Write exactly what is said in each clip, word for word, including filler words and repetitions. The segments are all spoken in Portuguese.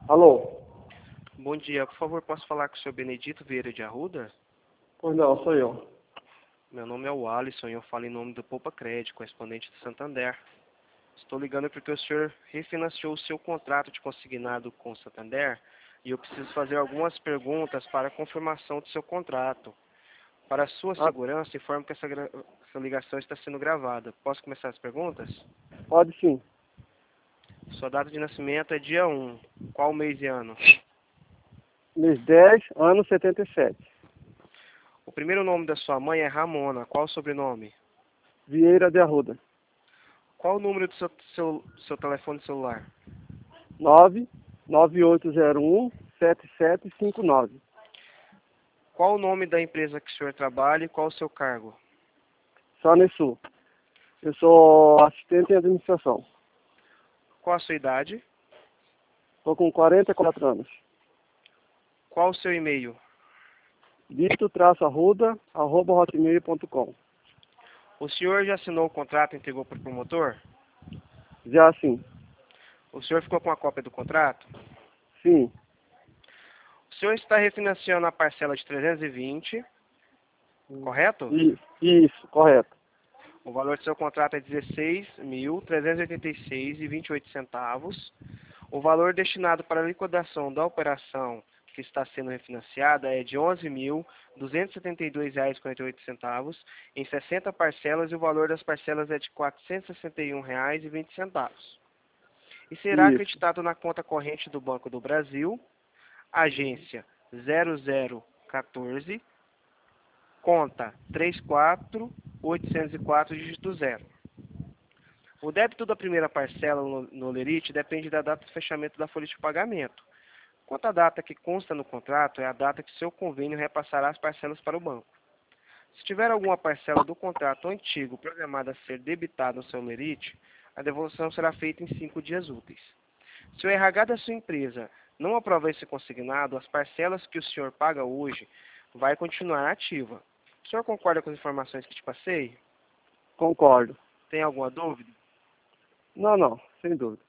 Alô? Bom dia, por favor, posso falar com o senhor Benedito Vieira de Arruda? Pois não, sou eu. Meu nome é o Alisson e eu falo em nome do Poupa Crédito, correspondente do Santander. Estou ligando porque o senhor refinanciou o seu contrato de consignado com o Santander e eu preciso fazer algumas perguntas para a confirmação do seu contrato. Para a sua Ah, segurança, informo que essa, gra- essa ligação está sendo gravada. Posso começar as perguntas? pode sim. Sua data de nascimento é dia um. Qual mês e ano? Mês dez, ano setenta e sete. O primeiro nome da sua mãe é Ramona. Qual o sobrenome? Vieira de Arruda. Qual o número do seu, seu, seu telefone celular? nove nove oito zero um sete sete cinco nove. Qual o nome da empresa que o senhor trabalha e qual o seu cargo? Sanesul. Eu sou assistente em administração. Qual a sua idade? Estou com quarenta e quatro anos. Qual o seu e-mail? Dito-arruda, arroba hotmail ponto com. O senhor já assinou o contrato e entregou para o promotor? Já sim. O senhor ficou com a cópia do contrato? Sim. O senhor está refinanciando a parcela de trezentos e vinte, correto? Isso, isso, correto. O valor do seu contrato é dezesseis mil trezentos e oitenta e seis reais e vinte e oito centavos. O valor destinado para a liquidação da operação que está sendo refinanciada é de onze mil duzentos e setenta e dois reais e quarenta e oito centavos em sessenta parcelas e o valor das parcelas é de quatrocentos e sessenta e um reais e vinte centavos. E será Isso, acreditado na conta corrente do Banco do Brasil, agência zero zero quatorze, conta três quatro oitocentos e quatro, dígito zero. O débito da primeira parcela no, no Lerite depende da data de fechamento da folha de pagamento. Quanto à data que consta no contrato, é a data que seu convênio repassará as parcelas para o banco. Se tiver alguma parcela do contrato antigo programada a ser debitada no seu Lerite, a devolução será feita em cinco dias úteis. Se o R H da sua empresa não aprovar esse consignado, as parcelas que o senhor paga hoje vai continuar ativa. O senhor concorda com as informações que te passei? concordo. Tem alguma dúvida? Não, não, sem dúvida.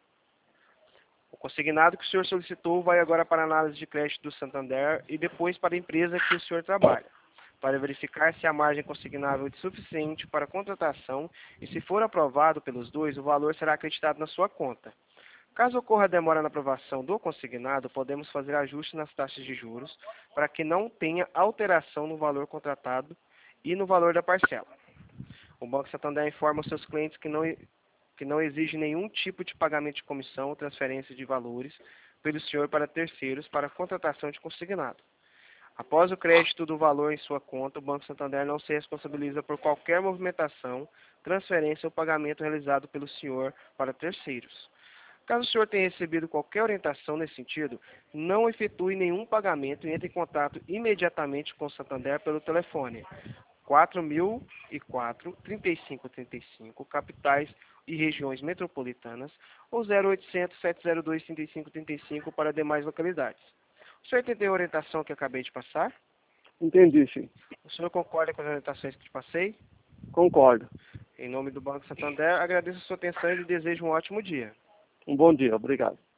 O consignado que o senhor solicitou vai agora para a análise de crédito do Santander e depois para a empresa que o senhor trabalha, para verificar se a margem consignável é suficiente para a contratação e, se for aprovado pelos dois, o valor será acreditado na sua conta. Caso ocorra demora na aprovação do consignado, podemos fazer ajustes nas taxas de juros para que não tenha alteração no valor contratado e no valor da parcela. O Banco Santander informa os seus clientes que não, que não exige nenhum tipo de pagamento de comissão ou transferência de valores pelo senhor para terceiros para a contratação de consignado. Após o crédito do valor em sua conta, o Banco Santander não se responsabiliza por qualquer movimentação, transferência ou pagamento realizado pelo senhor para terceiros. Caso o senhor tenha recebido qualquer orientação nesse sentido, não efetue nenhum pagamento e entre em contato imediatamente com o Santander pelo telefone quatro mil e quatro, trinta e cinco trinta e cinco, capitais e regiões metropolitanas, ou zero oitocentos, sete zero dois, trinta e cinco trinta e cinco para demais localidades. O senhor entendeu a orientação que eu acabei de passar? Entendi, sim. O senhor concorda com as orientações que te passei? Concordo. Em nome do Banco Santander, agradeço a sua atenção e lhe desejo um ótimo dia. Um bom dia, obrigado.